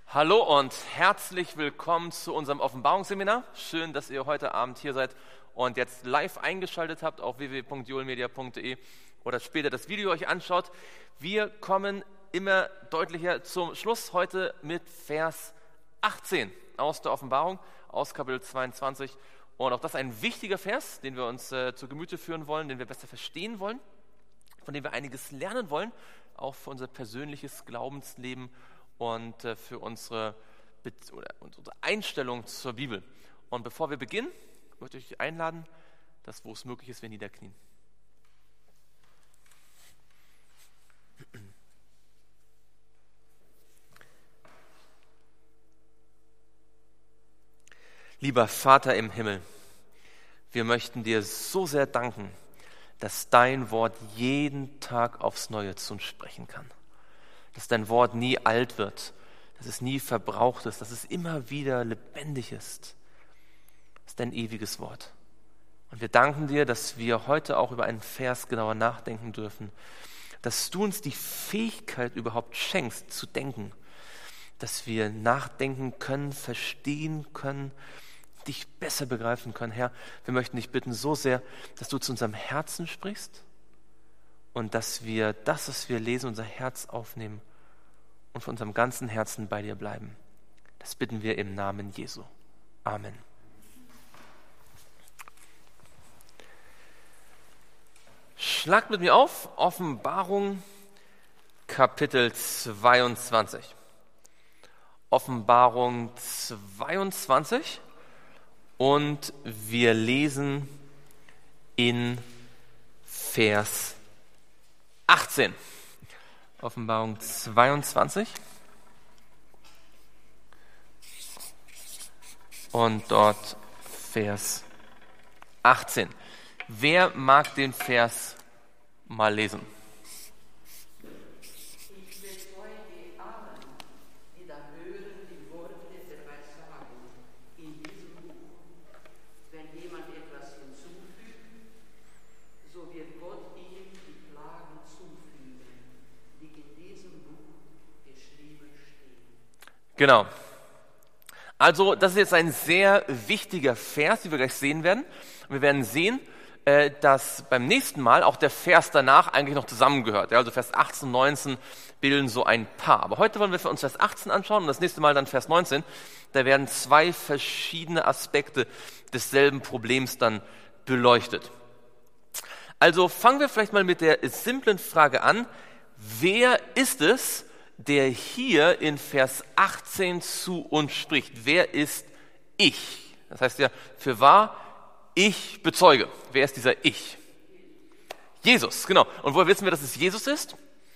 Hallo und herzlich willkommen zu unserem Offenbarungsseminar. Schön, dass ihr heute Abend hier seid und jetzt live eingeschaltet habt auf www.joelmedia.de oder später das Video euch anschaut. Wir kommen immer deutlicher zum Schluss heute mit Vers 18 aus der Offenbarung, aus Kapitel 22. Und auch das ist ein wichtiger Vers, den wir uns zu Gemüte führen wollen, den wir besser verstehen wollen, von dem wir einiges lernen wollen, auch für unser persönliches Glaubensleben und für unsere Einstellung zur Bibel. Und bevor wir beginnen, möchte ich euch einladen, dass, wo es möglich ist, wir niederknien. Lieber Vater im Himmel, wir möchten dir so sehr danken, dass dein Wort jeden Tag aufs Neue zu uns sprechen kann. Dass dein Wort nie alt wird, dass es nie verbraucht ist, dass es immer wieder lebendig ist. Das ist dein ewiges Wort. Und wir danken dir, dass wir heute auch über einen Vers genauer nachdenken dürfen, dass du uns die Fähigkeit überhaupt schenkst, zu denken, dass wir nachdenken können, verstehen können, dich besser begreifen können. Herr, wir möchten dich bitten so sehr, dass du zu unserem Herzen sprichst und dass wir das, was wir lesen, unser Herz aufnehmen und von unserem ganzen Herzen bei dir bleiben. Das bitten wir im Namen Jesu. Amen. Schlagt mit mir auf, Offenbarung Kapitel 22. Offenbarung 22 und wir lesen in Vers 18. Offenbarung 22 und dort Vers 18. Wer mag den Vers mal lesen? Ich bezeuge die Armen, die da hören die Worte der Weissagung in diesem Buch. Wenn jemand etwas hinzufügt, so wird Gott ihm die Plagen zufügen, die in diesem Buch geschrieben stehen. Genau. Also das ist jetzt ein sehr wichtiger Vers, den wir gleich sehen werden. Wir werden sehen, dass beim nächsten Mal auch der Vers danach eigentlich noch zusammengehört. Ja, also Vers 18 und 19 bilden so ein Paar. Aber heute wollen wir für uns Vers 18 anschauen und das nächste Mal dann Vers 19. Da werden zwei verschiedene Aspekte desselben Problems dann beleuchtet. Also fangen wir vielleicht mal mit der simplen Frage an. Wer ist es, der hier in Vers 18 zu uns spricht? Wer ist ich? Das heißt ja, für wahr, ich bezeuge. Wer ist dieser Ich? Jesus, genau. Und woher wissen wir, dass es Jesus ist?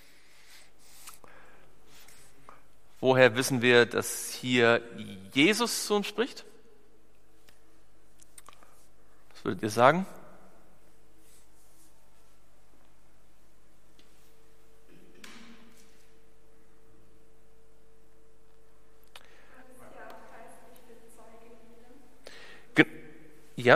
Woher wissen wir, dass hier Jesus zu uns spricht? Was würdet ihr sagen? Ja?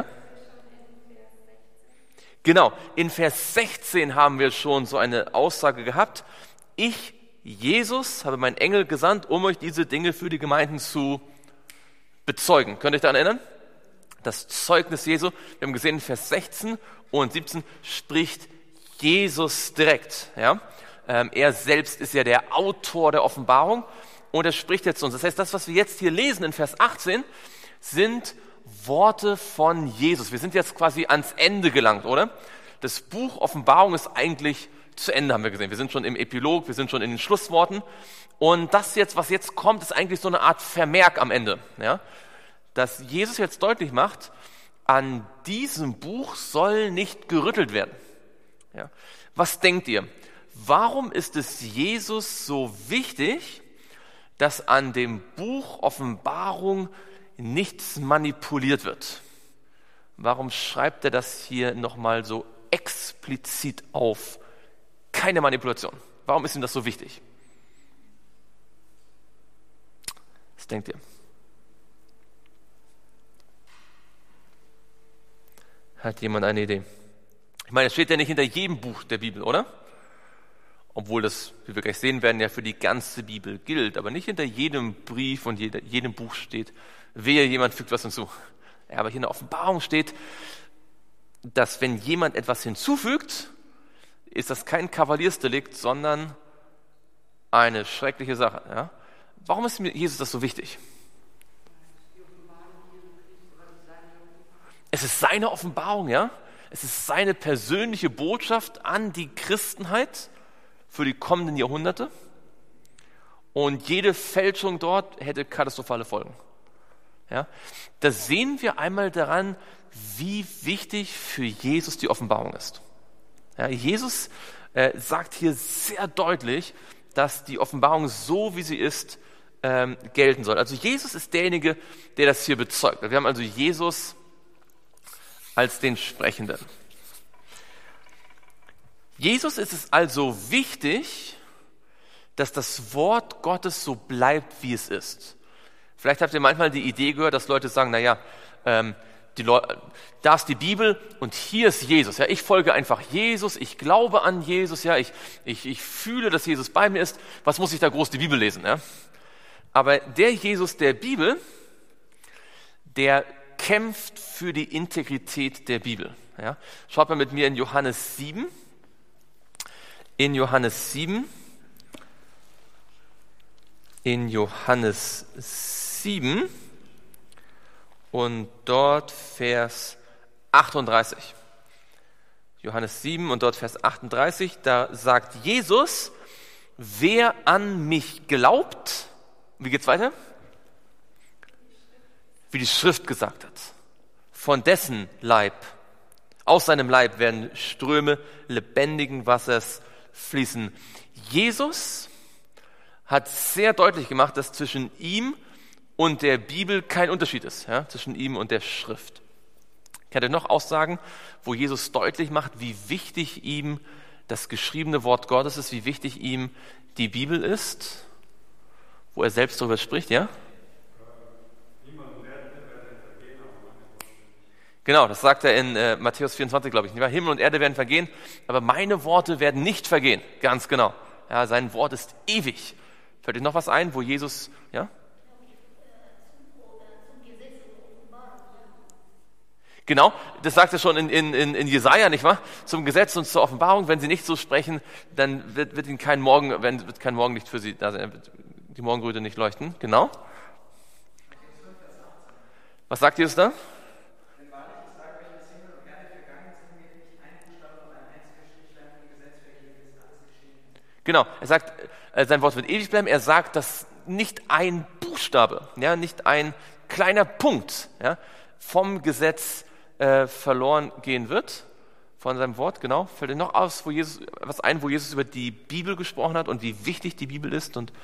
Genau, in Vers 16 haben wir schon so eine Aussage gehabt. Ich, Jesus, habe meinen Engel gesandt, um euch diese Dinge für die Gemeinden zu bezeugen. Könnt ihr euch daran erinnern? Das Zeugnis Jesu, wir haben gesehen, in Vers 16 und 17 spricht Jesus direkt. Ja? Er selbst ist ja der Autor der Offenbarung und er spricht jetzt zu uns. Das heißt, das, was wir jetzt hier lesen in Vers 18, sind Worte von Jesus. Wir sind jetzt quasi ans Ende gelangt, oder? Das Buch Offenbarung ist eigentlich zu Ende, haben wir gesehen. Wir sind schon im Epilog, wir sind schon in den Schlussworten. Und das jetzt, was jetzt kommt, ist eigentlich so eine Art Vermerk am Ende. Ja? Dass Jesus jetzt deutlich macht, an diesem Buch soll nicht gerüttelt werden. Ja? Was denkt ihr? Warum ist es Jesus so wichtig, dass an dem Buch Offenbarung nichts manipuliert wird? Warum schreibt er das hier nochmal so explizit auf? Keine Manipulation. Warum ist ihm das so wichtig? Was denkt ihr? Hat jemand eine Idee? Ich meine, es steht ja nicht hinter jedem Buch der Bibel, oder? obwohl das, wie wir gleich sehen werden, ja für die ganze Bibel gilt, aber nicht hinter jedem Brief und jedem Buch steht, wehe, jemand fügt was hinzu. Ja, aber hier in der Offenbarung steht, dass wenn jemand etwas hinzufügt, ist das kein Kavaliersdelikt, sondern eine schreckliche Sache. Ja? Warum ist mir Jesus das so wichtig? Es ist seine Offenbarung, ja? Es ist seine persönliche Botschaft an die Christenheit für die kommenden Jahrhunderte. Und jede Fälschung dort hätte katastrophale Folgen. Ja? Das sehen wir einmal daran, wie wichtig für Jesus die Offenbarung ist. Ja, Jesus sagt hier sehr deutlich, dass die Offenbarung so, wie sie ist, gelten soll. Also Jesus ist derjenige, der das hier bezeugt. Wir haben also Jesus als den Sprechenden. Jesus ist es also wichtig, dass das Wort Gottes so bleibt, wie es ist. Vielleicht habt ihr manchmal die Idee gehört, dass Leute sagen, naja, da ist die Bibel und hier ist Jesus. Ja, ich folge einfach Jesus, ich glaube an Jesus, ja, ich fühle, dass Jesus bei mir ist. Was muss ich da groß die Bibel lesen? Ja? Aber der Jesus der Bibel, der kämpft für die Integrität der Bibel. Ja? Schaut mal mit mir in Johannes 7. In Johannes 7. In Johannes 7. Und dort Vers 38. Johannes 7 und dort Vers 38, da sagt Jesus, wer an mich glaubt, wie geht's weiter? Wie die Schrift gesagt hat, von dessen Leib, aus seinem Leib werden Ströme lebendigen Wassers fließen. Jesus hat sehr deutlich gemacht, dass zwischen ihm und der Bibel kein Unterschied ist, ja, zwischen ihm und der Schrift. Kennt ihr noch Aussagen, wo Jesus deutlich macht, wie wichtig ihm das geschriebene Wort Gottes ist, wie wichtig ihm die Bibel ist, wo er selbst darüber spricht, ja? Genau, das sagt er in Matthäus 24, glaube ich. Himmel und Erde werden vergehen, aber meine Worte werden nicht vergehen. Ganz genau. Ja, sein Wort ist ewig. Fällt euch noch was ein, wo Jesus, ja? Genau, das sagt er schon in Jesaja, nicht wahr? Zum Gesetz und zur Offenbarung, wenn sie nicht so sprechen, dann wird ihnen kein Morgenlicht für sie da sein, wird die Morgenröte nicht leuchten. Genau. Was sagt Jesus da? Genau, er sagt, sein Wort wird ewig bleiben. Er sagt, dass nicht ein Buchstabe, ja, nicht ein kleiner Punkt, ja, vom Gesetz verloren gehen wird, von seinem Wort, genau. Fällt dir noch was ein, wo Jesus über die Bibel gesprochen hat und wie wichtig die Bibel ist? Und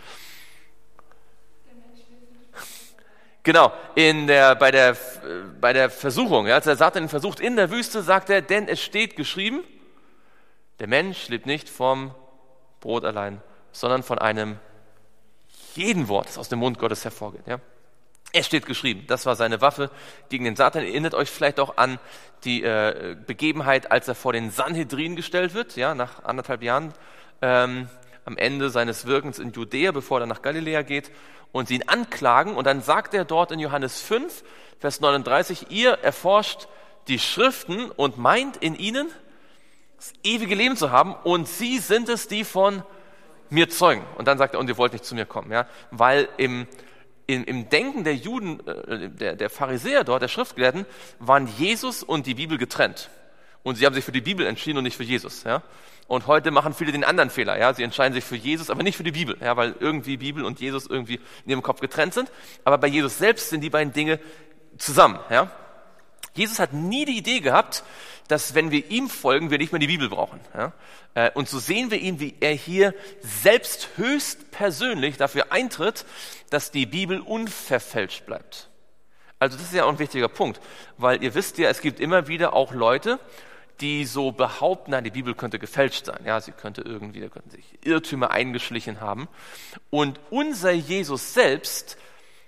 genau, bei der Versuchung, ja, als der Satan ihn versucht in der Wüste, sagt er, denn es steht geschrieben, der Mensch lebt nicht vom Brot allein, sondern von einem jeden Wort, das aus dem Mund Gottes hervorgeht. Ja. Es steht geschrieben, das war seine Waffe gegen den Satan. Erinnert euch vielleicht auch an die Begebenheit, als er vor den Sanhedrin gestellt wird, ja, nach 1,5 Jahren, am Ende seines Wirkens in Judäa, bevor er nach Galiläa geht, und sie ihn anklagen. Und dann sagt er dort in Johannes 5, Vers 39, ihr erforscht die Schriften und meint in ihnen das ewige Leben zu haben, und sie sind es, die von mir zeugen. Und dann sagt er, und ihr wollt nicht zu mir kommen, ja, weil im Denken der Juden, der Pharisäer dort, der Schriftgelehrten, waren Jesus und die Bibel getrennt. Und sie haben sich für die Bibel entschieden und nicht für Jesus. Ja? Und heute machen viele den anderen Fehler. Ja? Sie entscheiden sich für Jesus, aber nicht für die Bibel, ja? Weil irgendwie Bibel und Jesus irgendwie in ihrem Kopf getrennt sind. Aber bei Jesus selbst sind die beiden Dinge zusammen. Ja? Jesus hat nie die Idee gehabt, dass wenn wir ihm folgen, wir nicht mehr die Bibel brauchen. Ja? Und so sehen wir ihn, wie er hier selbst höchst persönlich dafür eintritt, dass die Bibel unverfälscht bleibt. Also das ist ja auch ein wichtiger Punkt, weil ihr wisst ja, es gibt immer wieder auch Leute, die so behaupten, nein, die Bibel könnte gefälscht sein. Ja, da könnten sich Irrtümer eingeschlichen haben. Und unser Jesus selbst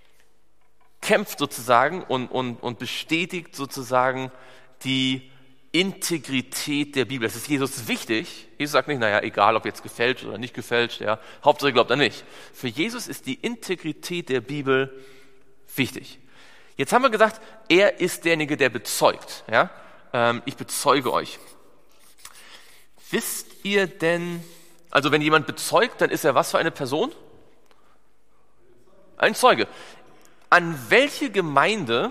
kämpft sozusagen und bestätigt sozusagen die Integrität der Bibel. Das ist Jesus wichtig. Jesus sagt nicht, naja, egal ob jetzt gefälscht oder nicht gefälscht, ja, Hauptsache glaubt er nicht. Für Jesus ist die Integrität der Bibel wichtig. Jetzt haben wir gesagt, er ist derjenige, der bezeugt. Ja? Ich bezeuge euch. Wisst ihr denn, also wenn jemand bezeugt, dann ist er was für eine Person? Ein Zeuge. An welche Gemeinde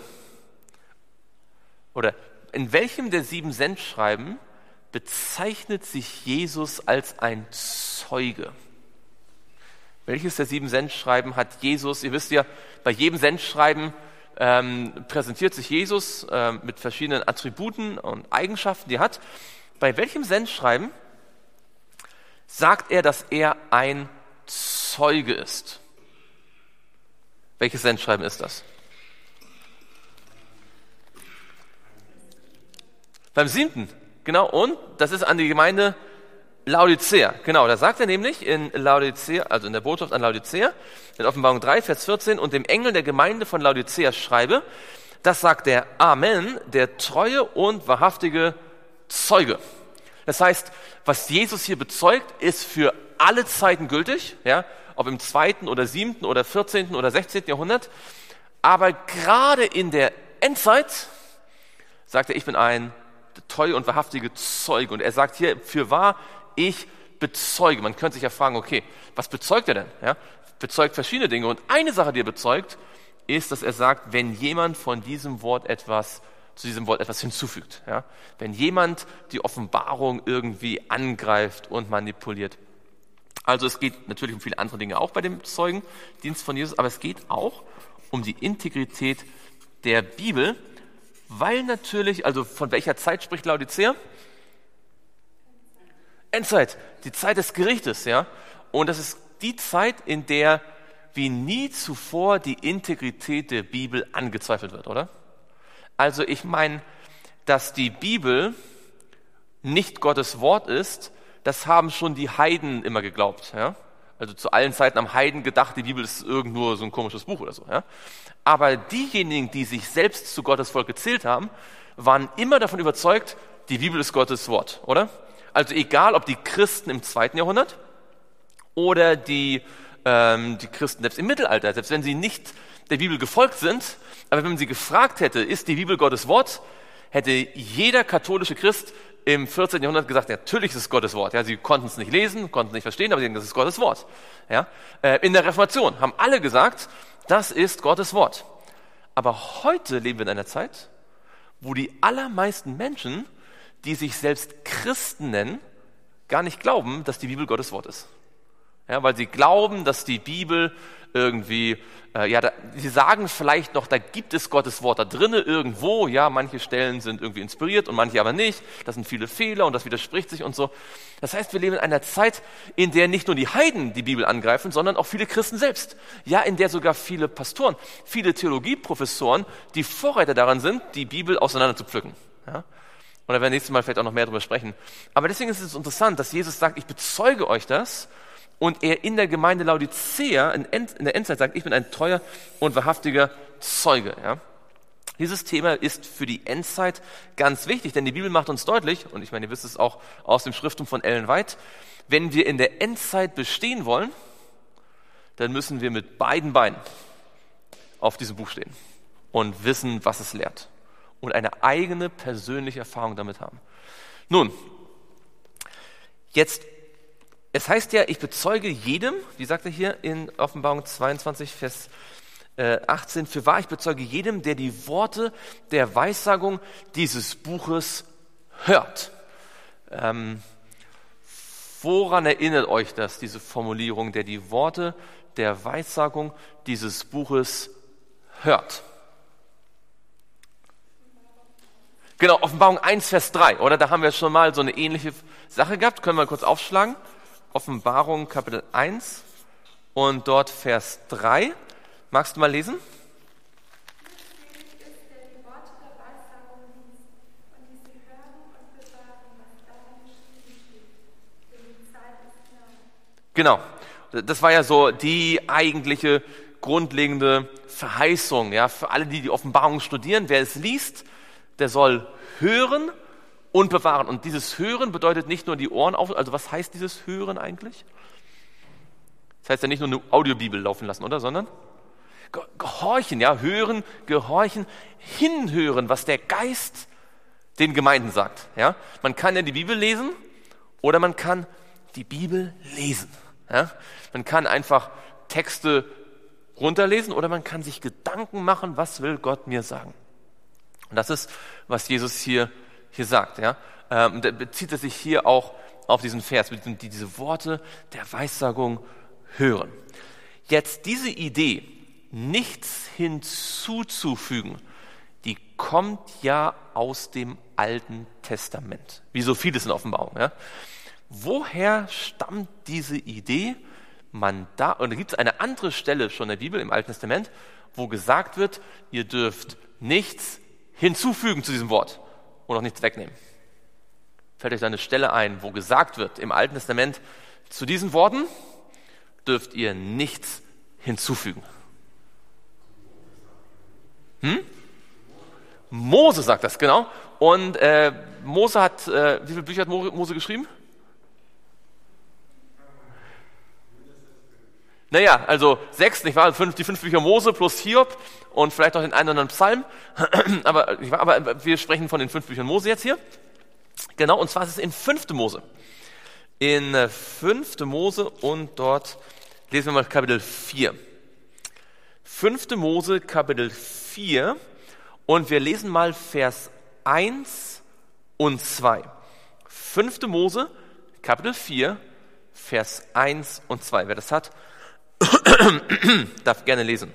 oder in welchem der 7 Sendschreiben bezeichnet sich Jesus als ein Zeuge? Welches der 7 Sendschreiben hat Jesus? Ihr wisst ja, bei jedem Sendschreiben präsentiert sich Jesus mit verschiedenen Attributen und Eigenschaften, die er hat. Bei welchem Sendschreiben sagt er, dass er ein Zeuge ist? Welches Sendschreiben ist das? Beim 7. Genau, und das ist an die Gemeinde Laodicea. Genau, da sagt er nämlich in Laodicea, also in der Botschaft an Laodicea, in Offenbarung 3, Vers 14, und dem Engel der Gemeinde von Laodicea schreibe, das sagt der Amen, der treue und wahrhaftige Zeuge. Das heißt, was Jesus hier bezeugt, ist für alle Zeiten gültig, ja, ob im 2. oder 7. oder 14. oder 16. Jahrhundert. Aber gerade in der Endzeit sagt er, ich bin ein treue und wahrhaftige Zeuge. Und er sagt hier, fürwahr, ich bezeuge. Man könnte sich ja fragen, okay, was bezeugt er denn? Ja, bezeugt verschiedene Dinge. Und eine Sache, die er bezeugt, ist, dass er sagt, wenn jemand von diesem Wort zu diesem Wort etwas hinzufügt. Ja? Wenn jemand die Offenbarung irgendwie angreift und manipuliert. Also es geht natürlich um viele andere Dinge auch bei dem Zeugendienst von Jesus, aber es geht auch um die Integrität der Bibel, weil natürlich, also von welcher Zeit spricht Laodicea? Endzeit, die Zeit des Gerichtes, ja. Und das ist die Zeit, in der wie nie zuvor die Integrität der Bibel angezweifelt wird, oder? Also ich meine, dass die Bibel nicht Gottes Wort ist, das haben schon die Heiden immer geglaubt, ja. Also zu allen Zeiten am Heiden gedacht, die Bibel ist irgendwo so ein komisches Buch oder so, ja. Aber diejenigen, die sich selbst zu Gottes Volk gezählt haben, waren immer davon überzeugt, die Bibel ist Gottes Wort, oder? Also egal, ob die Christen im 2. Jahrhundert oder die Christen selbst im Mittelalter, selbst wenn sie nicht der Bibel gefolgt sind, aber wenn man sie gefragt hätte, ist die Bibel Gottes Wort, hätte jeder katholische Christ im 14. Jahrhundert gesagt, natürlich ist es Gottes Wort. Ja, sie konnten es nicht lesen, konnten es nicht verstehen, aber sie denken, das ist Gottes Wort. Ja, in der Reformation haben alle gesagt, das ist Gottes Wort. Aber heute leben wir in einer Zeit, wo die allermeisten Menschen, die sich selbst Christen nennen, gar nicht glauben, dass die Bibel Gottes Wort ist. Ja, weil sie glauben, dass die Bibel irgendwie, sie sagen vielleicht noch, da gibt es Gottes Wort da drinne irgendwo, ja, manche Stellen sind irgendwie inspiriert und manche aber nicht, das sind viele Fehler und das widerspricht sich und so. Das heißt, wir leben in einer Zeit, in der nicht nur die Heiden die Bibel angreifen, sondern auch viele Christen selbst. Ja, in der sogar viele Pastoren, viele Theologieprofessoren, die Vorreiter daran sind, die Bibel auseinander zu pflücken. Ja? Und da werden wir nächstes Mal vielleicht auch noch mehr darüber sprechen. Aber deswegen ist es interessant, dass Jesus sagt, ich bezeuge euch das, und er in der Gemeinde Laodicea in der Endzeit sagt, ich bin ein treuer und wahrhaftiger Zeuge. Ja? Dieses Thema ist für die Endzeit ganz wichtig, denn die Bibel macht uns deutlich, und ich meine, ihr wisst es auch aus dem Schriftum von Ellen White, wenn wir in der Endzeit bestehen wollen, dann müssen wir mit beiden Beinen auf diesem Buch stehen und wissen, was es lehrt und eine eigene persönliche Erfahrung damit haben. Nun, jetzt es heißt ja, ich bezeuge jedem, wie sagt er hier in Offenbarung 22, Vers 18, fürwahr, ich bezeuge jedem, der die Worte der Weissagung dieses Buches hört. Woran erinnert euch das, diese Formulierung, der die Worte der Weissagung dieses Buches hört? Genau, Offenbarung 1, Vers 3, oder? Da haben wir schon mal so eine ähnliche Sache gehabt. Können wir kurz aufschlagen? Offenbarung Kapitel 1 und dort Vers 3. Magst du mal lesen? Genau, das war ja so die eigentliche grundlegende Verheißung, ja, für alle, die die Offenbarung studieren. Wer es liest, der soll hören und bewahren. Und dieses Hören bedeutet nicht nur die Ohren auf, also was heißt dieses Hören eigentlich? Das heißt ja nicht nur eine Audiobibel laufen lassen, oder? Sondern gehorchen, ja, hören, gehorchen, hinhören, was der Geist den Gemeinden sagt. Ja? Man kann ja die Bibel lesen oder man kann die Bibel lesen. Ja? Man kann einfach Texte runterlesen oder man kann sich Gedanken machen, was will Gott mir sagen. Und das ist, was Jesus hier sagt. Ja? Und da bezieht es sich hier auch auf diesen Vers, die diese Worte der Weissagung hören. Jetzt diese Idee, nichts hinzuzufügen, die kommt ja aus dem Alten Testament, wie so vieles in Offenbarung. Ja? Woher stammt diese Idee? Und da gibt es eine andere Stelle schon in der Bibel, im Alten Testament, wo gesagt wird, ihr dürft nichts hinzufügen zu diesem Wort und auch nichts wegnehmen. Fällt euch da eine Stelle ein, wo gesagt wird, im Alten Testament, zu diesen Worten dürft ihr nichts hinzufügen. Mose sagt das, genau. Und Mose hat, wie viele Bücher hat Mose geschrieben? Naja, also 6, nicht wahr? Die 5 Bücher Mose plus Hiob und vielleicht noch den einen oder anderen Psalm. aber wir sprechen von den 5 Büchern Mose jetzt hier. Genau, und zwar ist es in 5. Mose. In 5. Mose und dort lesen wir mal Kapitel 4. 5. Mose, Kapitel 4 und wir lesen mal Vers 1 und 2. 5. Mose, Kapitel 4, Vers 1 und 2. Wer das hat, darf gerne lesen.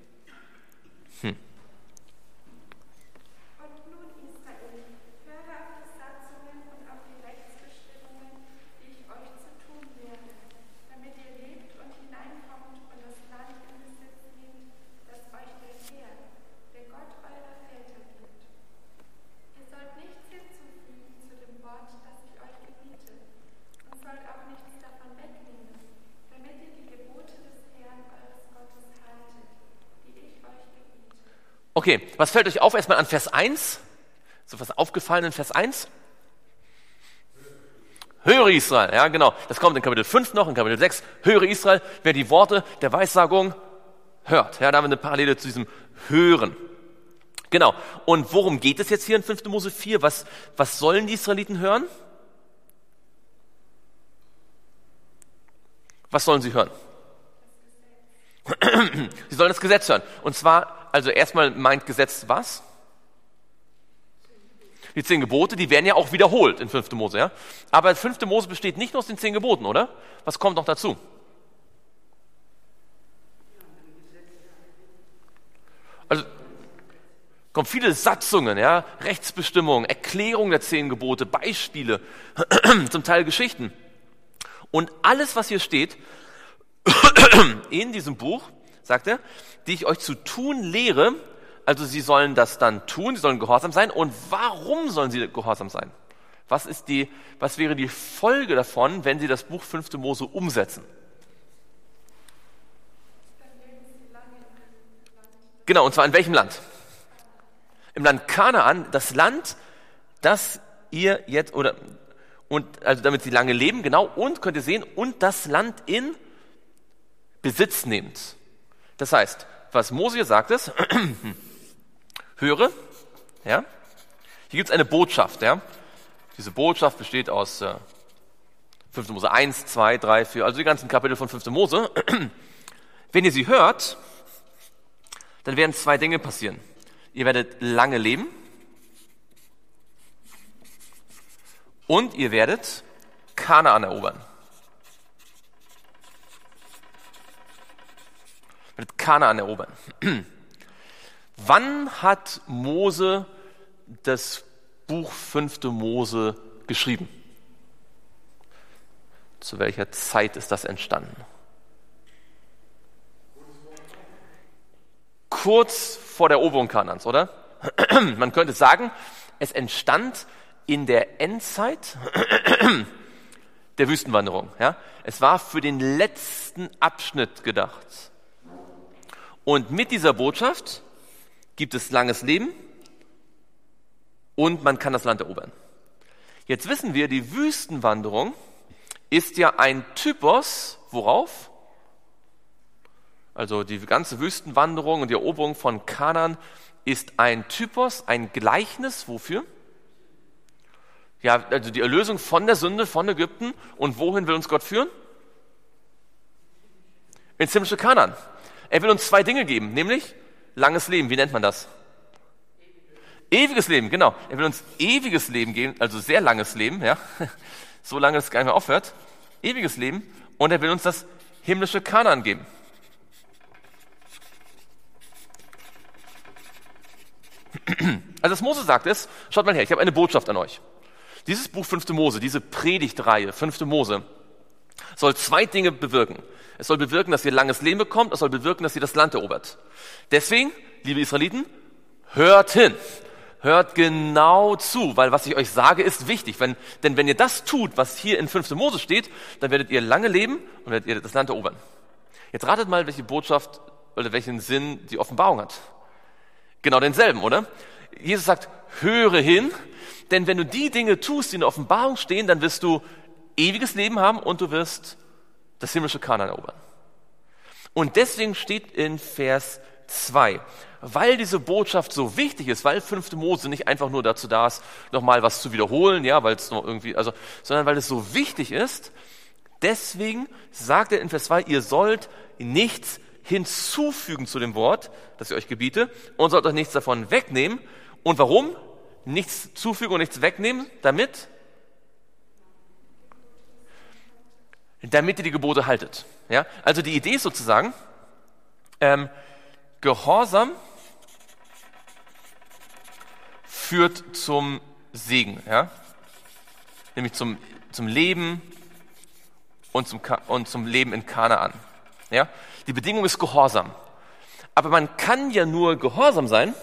Okay, was fällt euch auf erstmal an Vers 1? So was aufgefallen in Vers 1? Höre Israel, ja genau. Das kommt in Kapitel 5 noch, in Kapitel 6. Höre Israel, wer die Worte der Weissagung hört. Ja, da haben wir eine Parallele zu diesem Hören. Genau. Und worum geht es jetzt hier in 5. Mose 4? Was sollen die Israeliten hören? Was sollen sie hören? Sie sollen das Gesetz hören. Und zwar, also erstmal meint Gesetz was? Die 10 Gebote, die werden ja auch wiederholt in 5. Mose. Ja? Aber 5. Mose besteht nicht nur aus den 10 Geboten, oder? Was kommt noch dazu? Also kommen viele Satzungen, ja? Rechtsbestimmungen, Erklärungen der 10 Gebote, Beispiele, zum Teil Geschichten. Und alles, was hier steht, in diesem Buch, sagt er, die ich euch zu tun lehre, also sie sollen das dann tun, sie sollen gehorsam sein. Und warum sollen sie gehorsam sein? Was wäre die Folge davon, wenn sie das Buch 5. Mose umsetzen? Genau, und zwar in welchem Land? Im Land Kanaan, das Land, das ihr jetzt, also damit sie lange leben, genau, und könnt ihr sehen, und das Land in Besitz nehmt. Das heißt, was Mose hier sagt ist, höre, ja, hier gibt es eine Botschaft, ja. Diese Botschaft besteht aus 5. Mose 1, 2, 3, 4, also die ganzen Kapitel von 5. Mose. Wenn ihr sie hört, dann werden 2 Dinge passieren. Ihr werdet lange leben und ihr werdet Kanaan erobern. Mit Kanaan erobern. Wann hat Mose das Buch 5. Mose geschrieben? Zu welcher Zeit ist das entstanden? Kurz vor der Eroberung Kanaans, oder? Man könnte sagen, es entstand in der Endzeit der Wüstenwanderung. Ja? Es war für den letzten Abschnitt gedacht. Und mit dieser Botschaft gibt es langes Leben und man kann das Land erobern. Jetzt wissen wir, die Wüstenwanderung ist ja ein Typos, worauf? Also die ganze Wüstenwanderung und die Eroberung von Kanaan ist ein Typos, ein Gleichnis, wofür? Ja, also die Erlösung von der Sünde, von Ägypten. Und wohin will uns Gott führen? Ins himmlische Kanaan. Er will uns 2 Dinge geben, nämlich langes Leben. Wie nennt man das? Ewiges Leben, genau. Er will uns ewiges Leben geben, also sehr langes Leben, ja. So lange, dass es gar nicht mehr aufhört. Ewiges Leben. Und er will uns das himmlische Kanaan geben. Also was Mose sagt ist, schaut mal her, ich habe eine Botschaft an euch. Dieses Buch 5. Mose, diese Predigtreihe 5. Mose, soll 2 Dinge bewirken. Es soll bewirken, dass ihr langes Leben bekommt, es soll bewirken, dass ihr das Land erobert. Deswegen, liebe Israeliten, hört hin. Hört genau zu, weil was ich euch sage, ist wichtig. Denn wenn ihr das tut, was hier in 5. Mose steht, dann werdet ihr lange leben und werdet ihr das Land erobern. Jetzt ratet mal, welche Botschaft oder welchen Sinn die Offenbarung hat. Genau denselben, oder? Jesus sagt, höre hin, denn wenn du die Dinge tust, die in der Offenbarung stehen, dann wirst du ewiges Leben haben und du wirst das himmlische Kanaan erobern. Und deswegen steht in Vers 2, weil diese Botschaft so wichtig ist, weil 5. Mose nicht einfach nur dazu da ist, nochmal was zu wiederholen, ja, weil es noch irgendwie, sondern weil es so wichtig ist, deswegen sagt er in Vers 2, ihr sollt nichts hinzufügen zu dem Wort, das ich euch gebiete, und sollt euch nichts davon wegnehmen. Und warum? Nichts zufügen und nichts wegnehmen, damit ihr die Gebote haltet. Ja? Also die Idee ist sozusagen, Gehorsam führt zum Segen, ja? Nämlich zum Leben und zum Leben in Kanaan. Ja? Die Bedingung ist Gehorsam. Aber man kann ja nur gehorsam sein,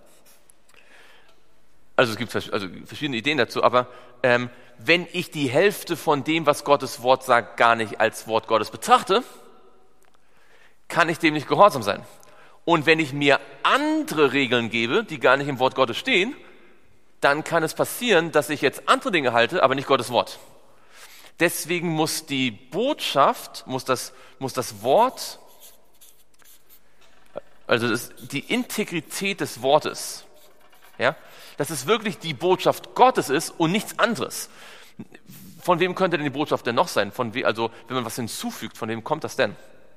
also es gibt verschiedene Ideen dazu, aber wenn ich die Hälfte von dem, was Gottes Wort sagt, gar nicht als Wort Gottes betrachte, kann ich dem nicht gehorsam sein. Und wenn ich mir andere Regeln gebe, die gar nicht im Wort Gottes stehen, dann kann es passieren, dass ich jetzt andere Dinge halte, aber nicht Gottes Wort. Deswegen muss die Botschaft, muss das Wort, also die Integrität des Wortes, ja, dass es wirklich die Botschaft Gottes ist und nichts anderes. Von wem könnte denn die Botschaft denn noch sein? Also wenn man was hinzufügt, von wem kommt das denn?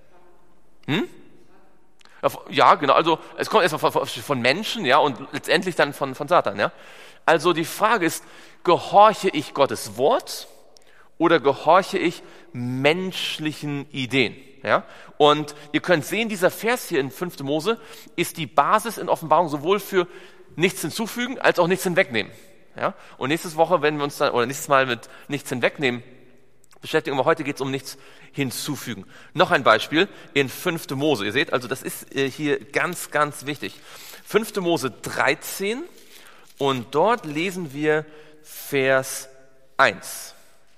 Ja, genau, also es kommt erstmal von Menschen, ja, und letztendlich dann von Satan, ja. Also die Frage ist, gehorche ich Gottes Wort oder gehorche ich menschlichen Ideen? Ja? Und ihr könnt sehen, dieser Vers hier in 5. Mose ist die Basis in Offenbarung sowohl für nichts hinzufügen als auch nichts hinwegnehmen. Ja? Und nächstes Mal mit nichts hinwegnehmen beschäftigen, aber heute geht es um nichts hinzufügen. Noch ein Beispiel in 5. Mose. Ihr seht, also das ist hier ganz, ganz wichtig. 5. Mose 13 und dort lesen wir Vers 1.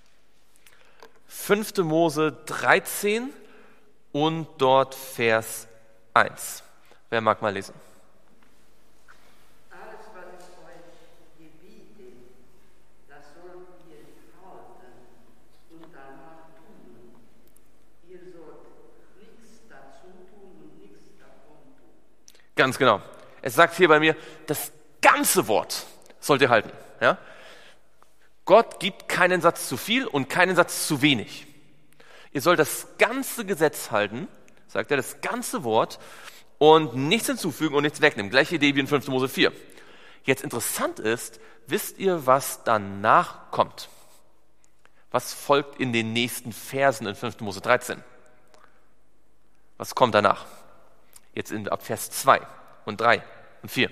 5. Mose 13 und dort Vers 1. Wer mag mal lesen? Alles, was ich euch gebiete, das sollt ihr halten und danach tun. Ihr sollt nichts dazu tun und nichts davon tun. Ganz genau. Es sagt hier bei mir, das ganze Wort sollt ihr halten. Ja? Gott gibt keinen Satz zu viel und keinen Satz zu wenig. Ihr sollt das ganze Gesetz halten, sagt er, das ganze Wort und nichts hinzufügen und nichts wegnehmen. Gleiche Idee wie in 5. Mose 4. Jetzt interessant ist, wisst ihr, was danach kommt? Was folgt in den nächsten Versen in 5. Mose 13? Was kommt danach? Jetzt ab Vers 2 und 3 und 4.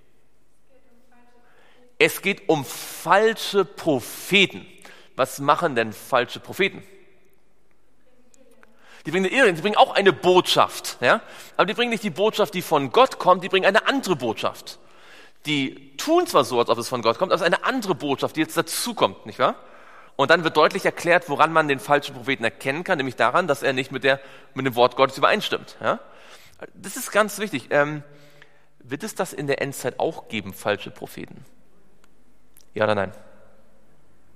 Es geht um falsche Propheten. Was machen denn falsche Propheten? Die bringen eine Irre, die bringen auch eine Botschaft, ja? Aber die bringen nicht die Botschaft, die von Gott kommt, die bringen eine andere Botschaft. Die tun zwar so, als ob es von Gott kommt, aber es ist eine andere Botschaft, die jetzt dazu kommt, nicht wahr? Und dann wird deutlich erklärt, woran man den falschen Propheten erkennen kann, nämlich daran, dass er nicht mit dem Wort Gottes übereinstimmt. Ja? Das ist ganz wichtig. Wird es das in der Endzeit auch geben, falsche Propheten? Ja oder nein?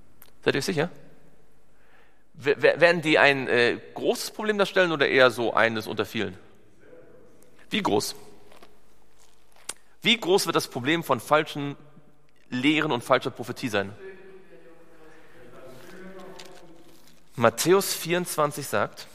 Seid ihr euch sicher? Werden die ein großes Problem darstellen oder eher so eines unter vielen? Wie groß? Wie groß wird das Problem von falschen Lehren und falscher Prophetie sein? Matthäus 24 sagt,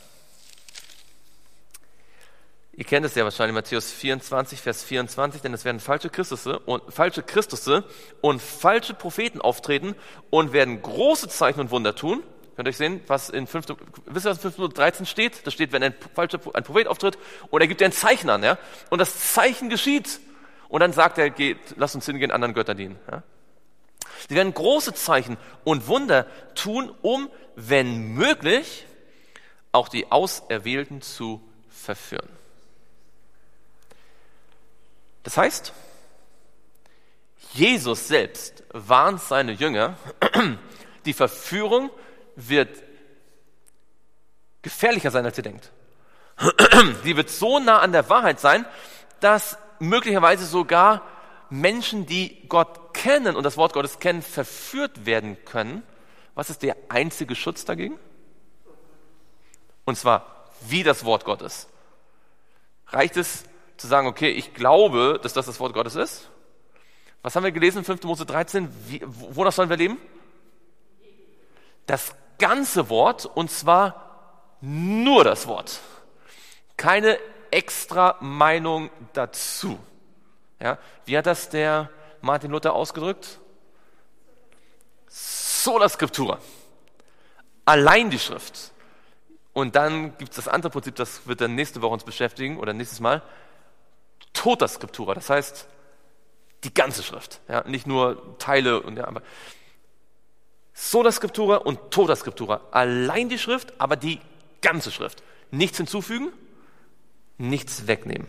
ihr kennt es ja wahrscheinlich, Matthäus 24, Vers 24, denn es werden falsche Christusse und falsche Propheten auftreten und werden große Zeichen und Wunder tun. Könnt ihr euch sehen, wisst ihr, was in 5. Mose 13 steht? Da steht, wenn ein Prophet auftritt und er gibt ein Zeichen an, ja? Und das Zeichen geschieht. Und dann sagt er, lasst uns hingehen, anderen Göttern dienen. Ja? Sie werden große Zeichen und Wunder tun, um, wenn möglich, auch die Auserwählten zu verführen. Das heißt, Jesus selbst warnt seine Jünger, die Verführung wird gefährlicher sein, als ihr denkt. Sie wird so nah an der Wahrheit sein, dass möglicherweise sogar Menschen, die Gott kennen und das Wort Gottes kennen, verführt werden können. Was ist der einzige Schutz dagegen? Und zwar, wie das Wort Gottes. Reicht es zu sagen, okay, ich glaube, dass das Wort Gottes ist? Was haben wir gelesen in 5. Mose 13? Wonach sollen wir leben? Das ganze Wort, und zwar nur das Wort. Keine extra Meinung dazu. Ja, wie hat das der Martin Luther ausgedrückt? Sola Scriptura. Allein die Schrift. Und dann gibt es das andere Prinzip, das wird dann nächste Woche uns beschäftigen, oder nächstes Mal. Tota Scriptura, das heißt die ganze Schrift. Ja, nicht nur Teile, aber Sola Scriptura und Tota Scriptura. Allein die Schrift, aber die ganze Schrift. Nichts hinzufügen, nichts wegnehmen.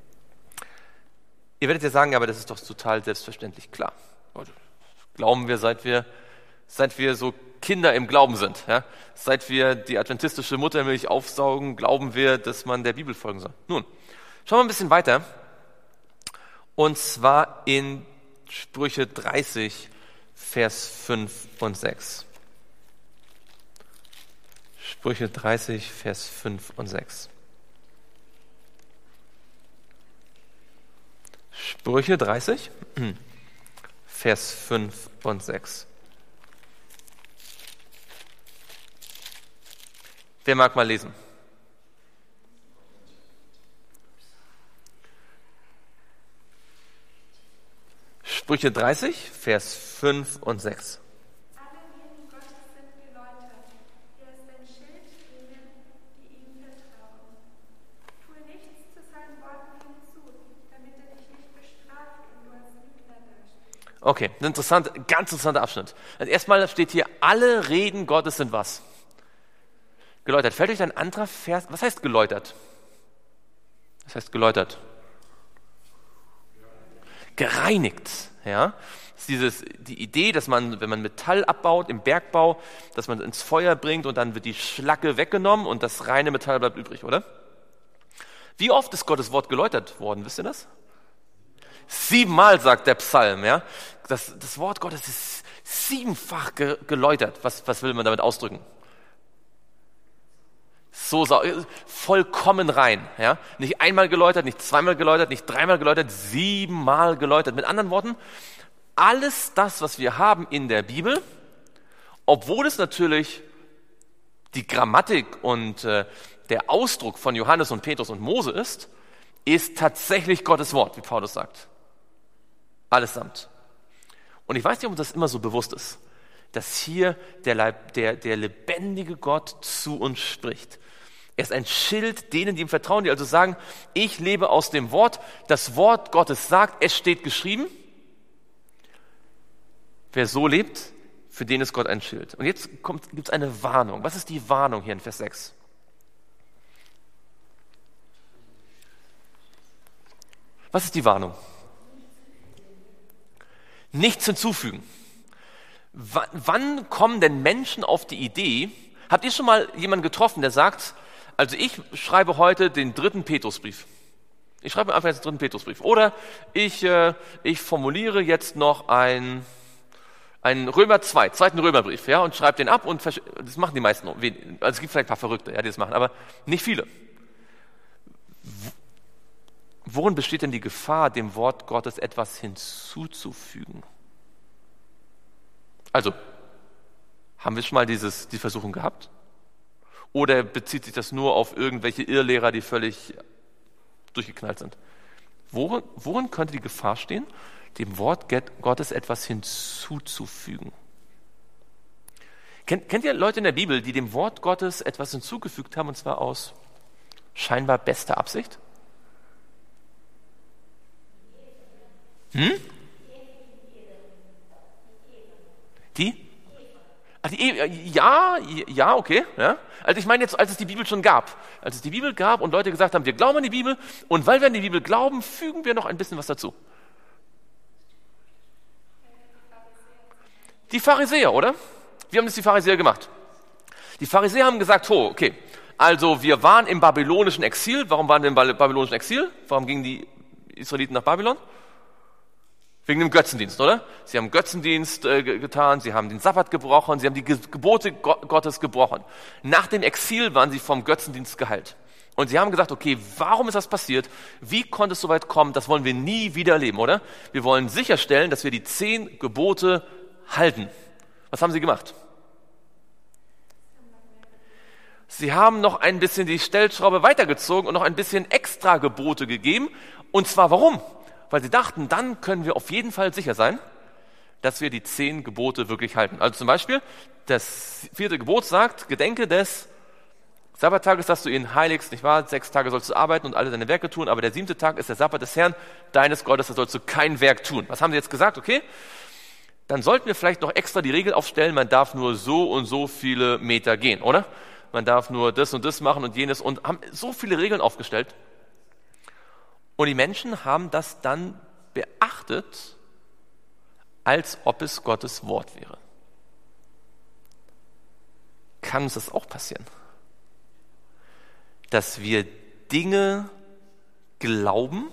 Ihr werdet ja sagen, aber das ist doch total selbstverständlich. Klar. Glauben wir, seit wir so Kinder im Glauben sind. Ja? Seit wir die adventistische Muttermilch aufsaugen, glauben wir, dass man der Bibel folgen soll. Nun, schauen wir ein bisschen weiter. Und zwar in Sprüche 30, Vers 5 und 6. Sprüche 30, Vers 5 und 6. Sprüche 30, Vers 5 und 6. Wer mag mal lesen? Sprüche 30, Vers 5 und 6. Alle Wegen Gottes sind geläutert. Er ist ein Schild denen, die ihm vertrauen. Tue nichts zu seinen Worten hinzu, damit er dich nicht bestraft und du als Lügner dastehst. Okay, ein ganz interessanter Abschnitt. Also erstmal steht hier, alle Reden Gottes sind was? Geläutert. Fällt euch ein anderer Vers? Was heißt geläutert? Was heißt geläutert? Gereinigt. Ja? Das ist die Idee, dass man, wenn man Metall abbaut im Bergbau, dass man ins Feuer bringt und dann wird die Schlacke weggenommen und das reine Metall bleibt übrig, oder? Wie oft ist Gottes Wort geläutert worden? Wisst ihr das? 7-mal, sagt der Psalm. Ja? Das Wort Gottes ist 7-fach geläutert. Was will man damit ausdrücken? So vollkommen rein. Ja? Nicht einmal geläutert, nicht zweimal geläutert, nicht dreimal geläutert, 7-mal geläutert. Mit anderen Worten, alles das, was wir haben in der Bibel, obwohl es natürlich die Grammatik und der Ausdruck von Johannes und Petrus und Mose ist tatsächlich Gottes Wort, wie Paulus sagt. Allesamt. Und ich weiß nicht, ob uns das immer so bewusst ist, dass hier der lebendige Gott zu uns spricht. Er ist ein Schild denen, die ihm vertrauen, die also sagen, ich lebe aus dem Wort, das Wort Gottes sagt, es steht geschrieben. Wer so lebt, für den ist Gott ein Schild. Und jetzt gibt es eine Warnung. Was ist die Warnung hier in Vers 6? Was ist die Warnung? Nichts hinzufügen. Wann kommen denn Menschen auf die Idee, habt ihr schon mal jemanden getroffen, der sagt, also ich schreibe heute den 3. Petrusbrief. Ich schreibe einfach jetzt den 3. Petrusbrief. Oder ich formuliere jetzt noch ein einen zweiten Römerbrief, ja, und schreibt den ab und das machen die meisten, also es gibt vielleicht ein paar Verrückte, ja, die das machen, aber nicht viele. Worin besteht denn die Gefahr, dem Wort Gottes etwas hinzuzufügen? Also, haben wir schon mal die Versuchung gehabt? Oder bezieht sich das nur auf irgendwelche Irrlehrer, die völlig durchgeknallt sind? Worin könnte die Gefahr stehen, dem Wort Gottes etwas hinzuzufügen? Kennt ihr Leute in der Bibel, die dem Wort Gottes etwas hinzugefügt haben, und zwar aus scheinbar bester Absicht? Die? Ach, ja, okay. Ja. Also ich meine jetzt, als es die Bibel schon gab. Als es die Bibel gab und Leute gesagt haben, wir glauben an die Bibel und weil wir an die Bibel glauben, fügen wir noch ein bisschen was dazu. Die Pharisäer, oder? Wie haben das die Pharisäer gemacht? Die Pharisäer haben gesagt, okay, also wir waren im babylonischen Exil. Warum waren wir im babylonischen Exil? Warum gingen die Israeliten nach Babylon? Wegen dem Götzendienst, oder? Sie haben Götzendienst getan, sie haben den Sabbat gebrochen, sie haben die Gebote Gottes gebrochen. Nach dem Exil waren sie vom Götzendienst geheilt. Und sie haben gesagt, okay, warum ist das passiert? Wie konnte es so weit kommen? Das wollen wir nie wieder erleben, oder? Wir wollen sicherstellen, dass wir die 10 Gebote halten. Was haben sie gemacht? Sie haben noch ein bisschen die Stellschraube weitergezogen und noch ein bisschen extra Gebote gegeben. Und zwar warum? Weil sie dachten, dann können wir auf jeden Fall sicher sein, dass wir die 10 Gebote wirklich halten. Also zum Beispiel, das 4. Gebot sagt, gedenke des Sabbattages, dass du ihn heiligst, nicht wahr? 6 Tage sollst du arbeiten und alle deine Werke tun, aber der 7. Tag ist der Sabbat des Herrn, deines Gottes, da sollst du kein Werk tun. Was haben sie jetzt gesagt? Okay, dann sollten wir vielleicht noch extra die Regel aufstellen, man darf nur so und so viele Meter gehen, oder? Man darf nur das und das machen und jenes und haben so viele Regeln aufgestellt. Und die Menschen haben das dann beachtet, als ob es Gottes Wort wäre. Kann uns das auch passieren? Dass wir Dinge glauben,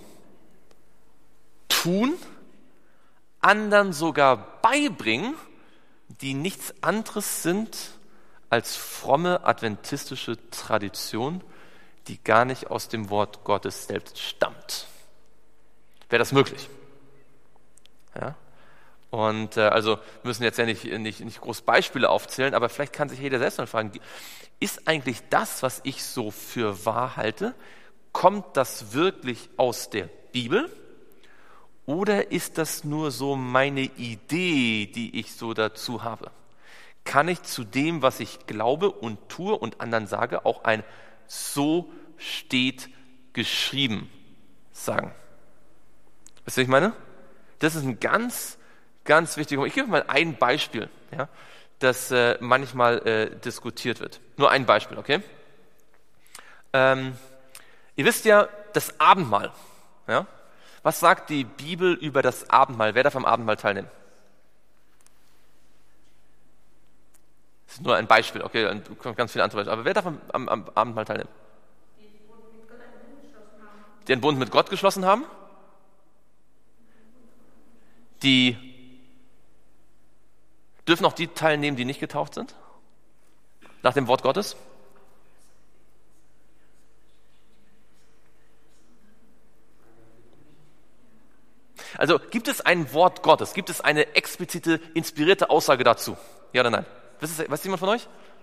tun, anderen sogar beibringen, die nichts anderes sind als fromme adventistische Tradition, die gar nicht aus dem Wort Gottes selbst stammt. Wäre das möglich? Ja? Und also wir müssen jetzt ja nicht groß Beispiele aufzählen, aber vielleicht kann sich jeder selbst mal fragen, ist eigentlich das, was ich so für wahr halte, kommt das wirklich aus der Bibel? Oder ist das nur so meine Idee, die ich so dazu habe? Kann ich zu dem, was ich glaube und tue und anderen sage, auch ein so steht geschrieben sagen? Wisst ihr, was ich meine? Das ist ein ganz, ganz wichtiger Punkt. Ich gebe mal ein Beispiel, ja, das manchmal diskutiert wird. Nur ein Beispiel, okay? Ihr wisst ja, das Abendmahl. Ja? Was sagt die Bibel über das Abendmahl? Wer darf am Abendmahl teilnehmen? Das ist nur ein Beispiel, okay, ganz viele andere Beispiele. Aber wer darf am Abendmahl teilnehmen? Die einen Bund mit Gott geschlossen haben? Die dürfen auch die teilnehmen, die nicht getauft sind? Nach dem Wort Gottes? Also gibt es ein Wort Gottes? Gibt es eine explizite, inspirierte Aussage dazu? Ja oder nein? Weiß jemand von euch?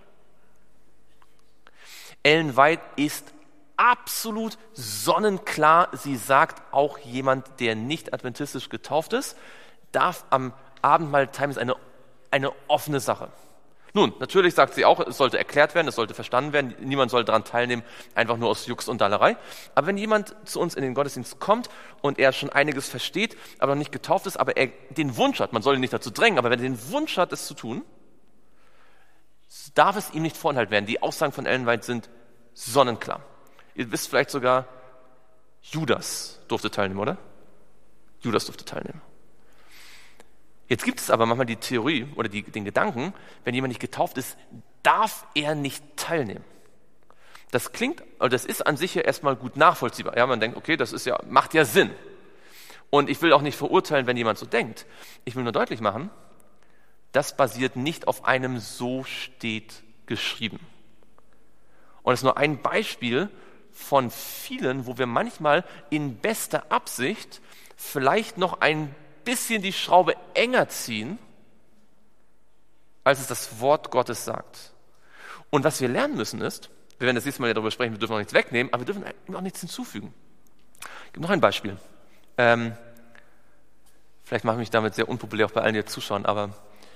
Ellen White ist absolut sonnenklar. Sie sagt, auch jemand, der nicht adventistisch getauft ist, darf am Abendmahl teilnehmen. Ist eine offene Sache. Nun, natürlich sagt sie auch, es sollte erklärt werden, es sollte verstanden werden, niemand soll daran teilnehmen, einfach nur aus Jux und Dallerei. Aber wenn jemand zu uns in den Gottesdienst kommt und er schon einiges versteht, aber noch nicht getauft ist, aber er den Wunsch hat, man soll ihn nicht dazu drängen, aber wenn er den Wunsch hat, es zu tun, darf es ihm nicht vorenthalten werden. Die Aussagen von Ellen White sind sonnenklar. Ihr wisst vielleicht sogar, Judas durfte teilnehmen, oder? Judas durfte teilnehmen. Jetzt gibt es aber manchmal die Theorie oder den Gedanken, wenn jemand nicht getauft ist, darf er nicht teilnehmen. Das ist an sich ja erstmal gut nachvollziehbar. Ja, man denkt, okay, macht ja Sinn. Und ich will auch nicht verurteilen, wenn jemand so denkt. Ich will nur deutlich machen, das basiert nicht auf einem "so steht geschrieben". Und das ist nur ein Beispiel von vielen, wo wir manchmal in bester Absicht vielleicht noch ein bisschen die Schraube enger ziehen, als es das Wort Gottes sagt. Und was wir lernen müssen ist, wir werden das nächste Mal darüber sprechen, wir dürfen auch nichts wegnehmen, aber wir dürfen auch nichts hinzufügen. Ich gebe noch ein Beispiel. Vielleicht mache ich mich damit sehr unpopulär auch bei allen, die jetzt zuschauen, aber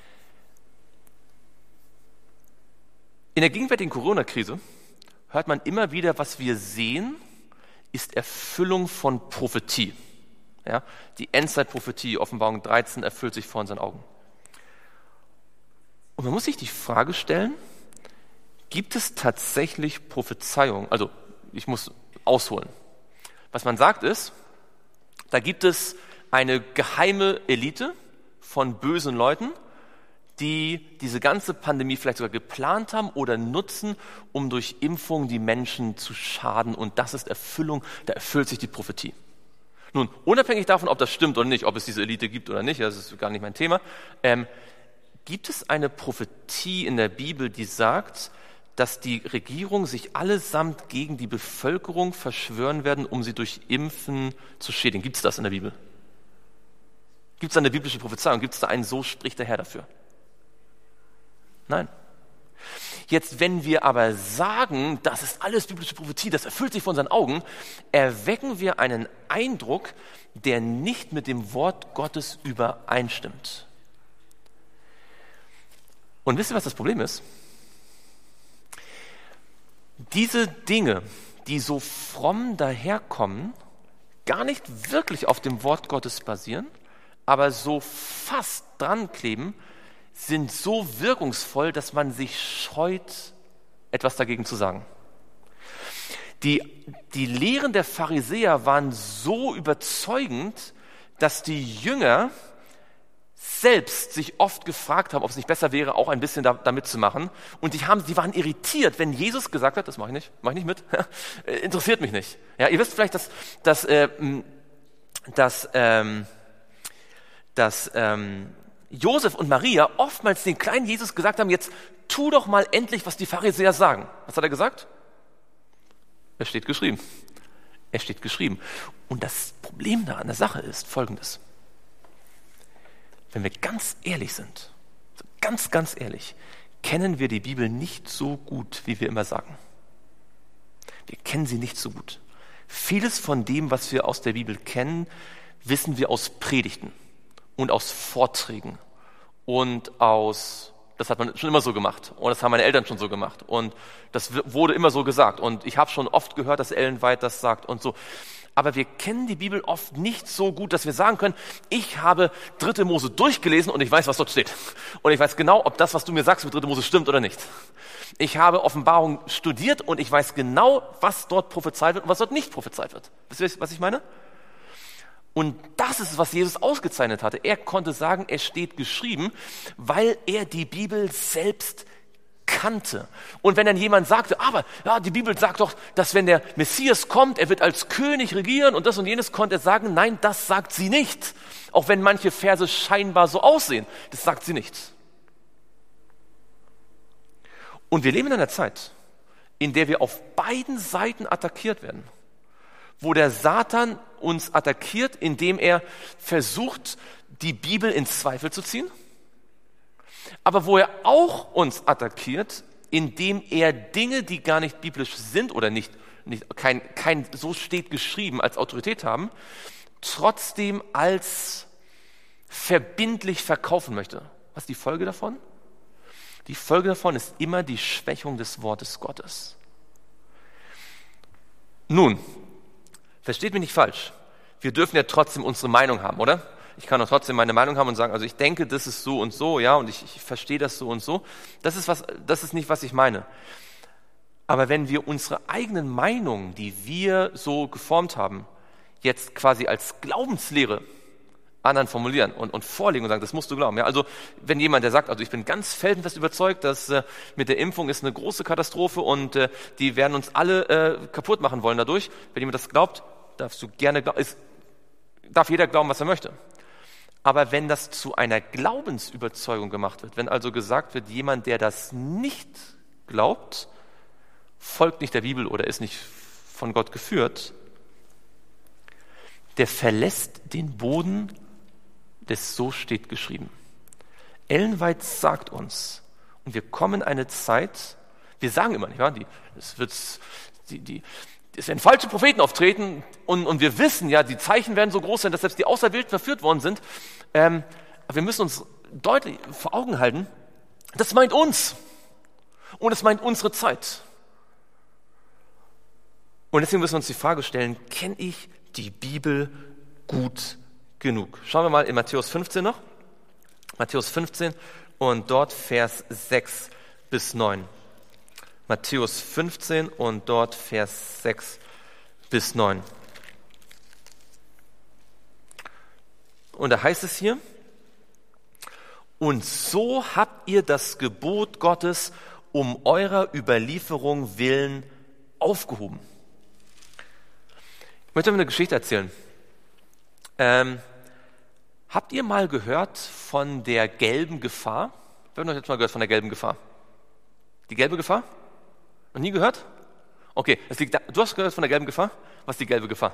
in der gegenwärtigen Corona-Krise hört man immer wieder, was wir sehen, ist Erfüllung von Prophetie. Ja, die Endzeitprophetie, Offenbarung 13, erfüllt sich vor unseren Augen. Und man muss sich die Frage stellen, gibt es tatsächlich Prophezeiung? Also, ich muss ausholen. Was man sagt ist, da gibt es eine geheime Elite von bösen Leuten, die diese ganze Pandemie vielleicht sogar geplant haben oder nutzen, um durch Impfung die Menschen zu schaden. Und das ist Erfüllung, da erfüllt sich die Prophetie. Nun, unabhängig davon, ob das stimmt oder nicht, ob es diese Elite gibt oder nicht, das ist gar nicht mein Thema, gibt es eine Prophetie in der Bibel, die sagt, dass die Regierung sich allesamt gegen die Bevölkerung verschwören werden, um sie durch Impfen zu schädigen? Gibt es das in der Bibel? Gibt es da eine biblische Prophezeiung? Gibt es da einen "so spricht der Herr" dafür? Nein. Jetzt, wenn wir aber sagen, das ist alles biblische Prophetie, das erfüllt sich vor unseren Augen, erwecken wir einen Eindruck, der nicht mit dem Wort Gottes übereinstimmt. Und wisst ihr, was das Problem ist? Diese Dinge, die so fromm daherkommen, gar nicht wirklich auf dem Wort Gottes basieren, aber so fast dran kleben, sind so wirkungsvoll, dass man sich scheut, etwas dagegen zu sagen. Die Lehren der Pharisäer waren so überzeugend, dass die Jünger selbst sich oft gefragt haben, ob es nicht besser wäre, auch ein bisschen da mitzumachen. Und die waren irritiert, wenn Jesus gesagt hat, das mache ich nicht mit, interessiert mich nicht. Ja, ihr wisst vielleicht, dass Josef und Maria oftmals den kleinen Jesus gesagt haben, jetzt tu doch mal endlich, was die Pharisäer sagen. Was hat er gesagt? Es steht geschrieben. Es steht geschrieben. Und das Problem da an der Sache ist folgendes. Wenn wir ganz ehrlich sind, ganz ehrlich, kennen wir die Bibel nicht so gut, wie wir immer sagen. Wir kennen sie nicht so gut. Vieles von dem, was wir aus der Bibel kennen, wissen wir aus Predigten und aus Vorträgen und das hat man schon immer so gemacht und das haben meine Eltern schon so gemacht und das wurde immer so gesagt und ich habe schon oft gehört, dass Ellen White das sagt und so. Aber wir kennen die Bibel oft nicht so gut, dass wir sagen können, ich habe 3. Mose durchgelesen und ich weiß, was dort steht. Und ich weiß genau, ob das, was du mir sagst mit 3. Mose stimmt oder nicht. Ich habe Offenbarung studiert und ich weiß genau, was dort prophezeit wird und was dort nicht prophezeit wird. Wisst ihr, was ich meine? Und das ist, was Jesus ausgezeichnet hatte. Er konnte sagen, es steht geschrieben, weil er die Bibel selbst kannte. Und wenn dann jemand sagte, aber ja, die Bibel sagt doch, dass wenn der Messias kommt, er wird als König regieren und das und jenes, konnte er sagen, nein, das sagt sie nicht. Auch wenn manche Verse scheinbar so aussehen, das sagt sie nicht. Und wir leben in einer Zeit, in der wir auf beiden Seiten attackiert werden. Wo der Satan uns attackiert, indem er versucht, die Bibel in Zweifel zu ziehen, aber wo er auch uns attackiert, indem er Dinge, die gar nicht biblisch sind oder kein so steht geschrieben als Autorität haben, trotzdem als verbindlich verkaufen möchte. Was ist die Folge davon? Die Folge davon ist immer die Schwächung des Wortes Gottes. Nun, versteht mich nicht falsch. Wir dürfen ja trotzdem unsere Meinung haben, oder? Ich kann auch trotzdem meine Meinung haben und sagen, also ich denke, das ist so und so, ja, und ich verstehe das so und so. Das ist nicht, was ich meine. Aber wenn wir unsere eigenen Meinungen, die wir so geformt haben, jetzt quasi als Glaubenslehre anderen formulieren und vorlegen und sagen, das musst du glauben. Ja, also wenn jemand, der sagt, also ich bin ganz felsenfest überzeugt, dass mit der Impfung ist eine große Katastrophe und die werden uns alle kaputt machen wollen dadurch. Wenn jemand das glaubt, darf jeder glauben, was er möchte. Aber wenn das zu einer Glaubensüberzeugung gemacht wird, wenn also gesagt wird, jemand, der das nicht glaubt, folgt nicht der Bibel oder ist nicht von Gott geführt, der verlässt den Boden des So steht geschrieben. Ellen White sagt uns, und wir kommen in eine Zeit, wir sagen immer, nicht wahr, es werden falsche Propheten auftreten und wir wissen ja, die Zeichen werden so groß sein, dass selbst die Auserwählten verführt worden sind. Aber wir müssen uns deutlich vor Augen halten, das meint uns und es meint unsere Zeit. Und deswegen müssen wir uns die Frage stellen, kenne ich die Bibel gut genug? Schauen wir mal in Matthäus 15 noch. Matthäus 15 und dort Vers 6 bis 9. Matthäus 15 und dort Vers 6 bis 9. Und da heißt es hier, und so habt ihr das Gebot Gottes um eurer Überlieferung willen aufgehoben. Ich möchte euch eine Geschichte erzählen. Habt ihr mal gehört von der gelben Gefahr? Wer hat euch jetzt mal gehört von der gelben Gefahr? Die gelbe Gefahr? Noch nie gehört? Okay, du hast gehört von der gelben Gefahr? Was ist die gelbe Gefahr?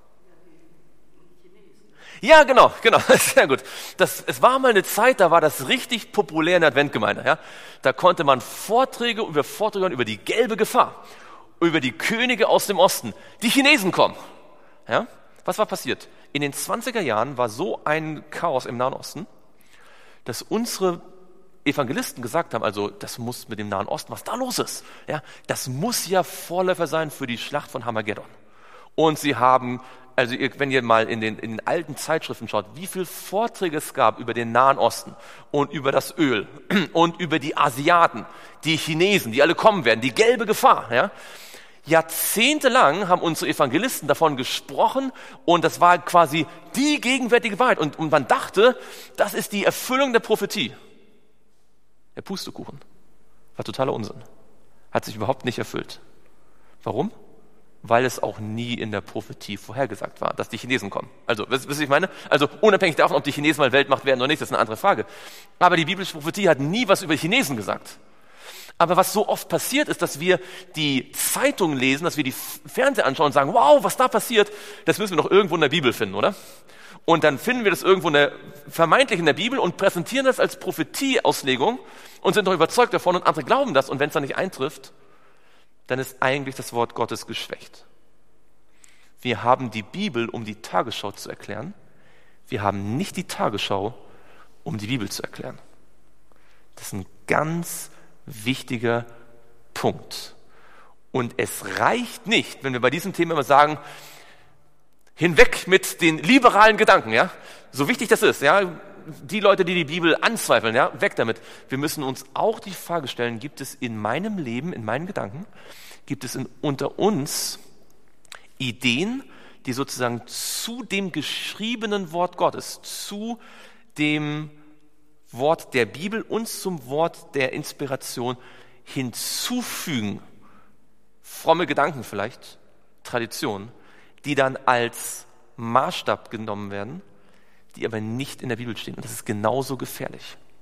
Ja, genau, sehr gut. Es war mal eine Zeit, da war das richtig populär in der Adventgemeinde. Ja? Da konnte man Vorträge über die gelbe Gefahr, über die Könige aus dem Osten, die Chinesen kommen. Ja? Was war passiert? In den 20er Jahren war so ein Chaos im Nahen Osten, dass unsere Evangelisten gesagt haben, also das muss mit dem Nahen Osten, was da los ist, ja, das muss ja Vorläufer sein für die Schlacht von Armageddon. Und sie haben, also wenn ihr mal in den alten Zeitschriften schaut, wie viele Vorträge es gab über den Nahen Osten und über das Öl und über die Asiaten, die Chinesen, die alle kommen werden, die gelbe Gefahr. Ja. Jahrzehntelang haben unsere Evangelisten davon gesprochen und das war quasi die gegenwärtige Wahrheit. Und man dachte, das ist die Erfüllung der Prophetie. Der Pustekuchen war totaler Unsinn. Hat sich überhaupt nicht erfüllt. Warum? Weil es auch nie in der Prophetie vorhergesagt war, dass die Chinesen kommen. Also, wisst ihr, was ich meine? Also, unabhängig davon, ob die Chinesen mal Weltmacht werden oder nicht, das ist eine andere Frage. Aber die biblische Prophetie hat nie was über Chinesen gesagt. Aber was so oft passiert ist, dass wir die Zeitung lesen, dass wir die Fernseher anschauen und sagen, wow, was da passiert, das müssen wir doch irgendwo in der Bibel finden, oder? Und dann finden wir das irgendwo vermeintlich in der Bibel und präsentieren das als Prophetieauslegung und sind doch überzeugt davon und andere glauben das. Und wenn es dann nicht eintrifft, dann ist eigentlich das Wort Gottes geschwächt. Wir haben die Bibel, um die Tagesschau zu erklären. Wir haben nicht die Tagesschau, um die Bibel zu erklären. Das ist ein ganz wichtiger Punkt. Und es reicht nicht, wenn wir bei diesem Thema immer sagen, hinweg mit den liberalen Gedanken, ja. So wichtig das ist, ja. Die Leute, die die Bibel anzweifeln, ja, weg damit. Wir müssen uns auch die Frage stellen, gibt es in meinem Leben, in meinen Gedanken, gibt es unter uns Ideen, die sozusagen zu dem geschriebenen Wort Gottes, zu dem Wort der Bibel und zum Wort der Inspiration hinzufügen, fromme Gedanken vielleicht, Traditionen, die dann als Maßstab genommen werden, die aber nicht in der Bibel stehen. Und das ist genauso gefährlich.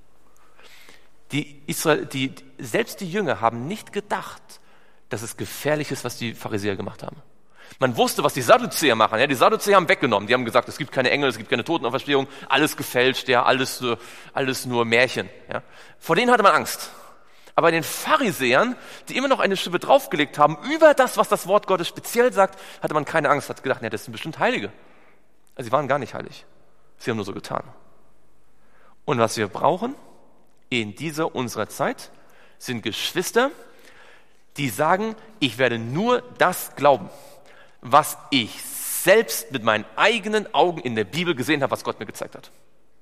Selbst die Jünger haben nicht gedacht, dass es gefährlich ist, was die Pharisäer gemacht haben. Man wusste, was die Sadduzäer machen. Ja, die Sadduzäer haben weggenommen. Die haben gesagt, es gibt keine Engel, es gibt keine Totenauferstehung, alles gefälscht, ja, alles nur Märchen. Ja. Vor denen hatte man Angst. Aber den Pharisäern, die immer noch eine Schippe draufgelegt haben, über das, was das Wort Gottes speziell sagt, hatte man keine Angst, hat gedacht, ja, das sind bestimmt Heilige. Also sie waren gar nicht heilig. Sie haben nur so getan. Und was wir brauchen in dieser unserer Zeit, sind Geschwister, die sagen, ich werde nur das glauben, was ich selbst mit meinen eigenen Augen in der Bibel gesehen habe, was Gott mir gezeigt hat.